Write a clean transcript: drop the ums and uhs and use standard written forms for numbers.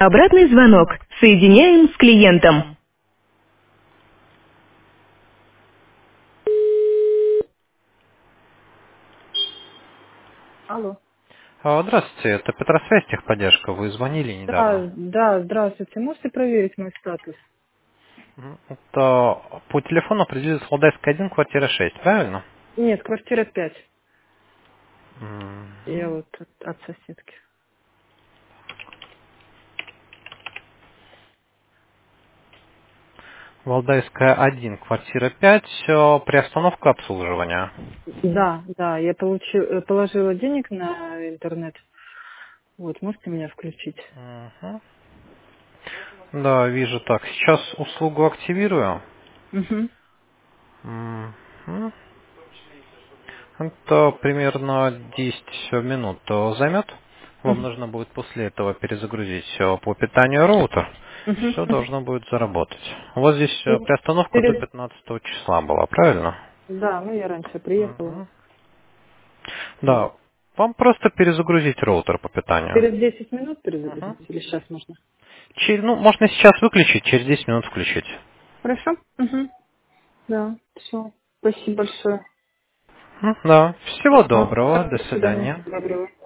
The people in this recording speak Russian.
Обратный звонок. Соединяем с клиентом. Алло. Здравствуйте, это Петросвязь техподдержка. Вы звонили недавно. Да, здравствуйте. Можете проверить мой статус? Это по телефону определилась Валдайская 1, квартира 6, правильно? Нет, квартира 5. Я Мгм. вот от соседки. Валдайская 1, квартира 5, приостановка обслуживания. Да, я положила денег на интернет. Вот, можете меня включить? Мгм. Да, вижу так. Сейчас услугу активирую. Угу. Мгм. Это примерно 10 минут займет. Вам нужно будет после этого перезагрузить по питанию роутер. Все Угу. должно будет заработать. У вас здесь приостановка до Через... 15 числа была, правильно? Да, ну я раньше приехала. Мгм. Вот. Да. Вам просто перезагрузить роутер по питанию. Через 10 минут Мгм. перезагрузить или сейчас можно? Ну, можно сейчас выключить, через 10 минут включить. Хорошо? Угу. Да, все. Спасибо большое. Да. Всего Ага. доброго. До До свидания. свидания. Доброго.